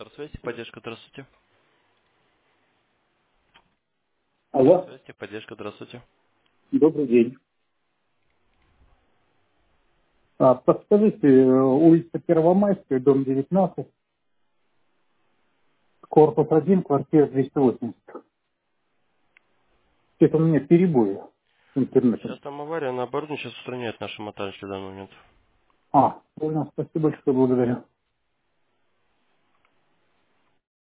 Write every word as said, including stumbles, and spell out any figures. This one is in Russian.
Связи, поддержка, здравствуйте. Алло, Связи, поддержка, здравствуйте. добрый день. А, подскажите, э, улица Первомайская, дом девятнадцать, корпус один, квартира двести восемьдесят. Это у меня перебои с интернетом. Сейчас там авария на оборудовании, сейчас устраняют наши мотальщики в данный момент. А, понял, спасибо большое, благодарю.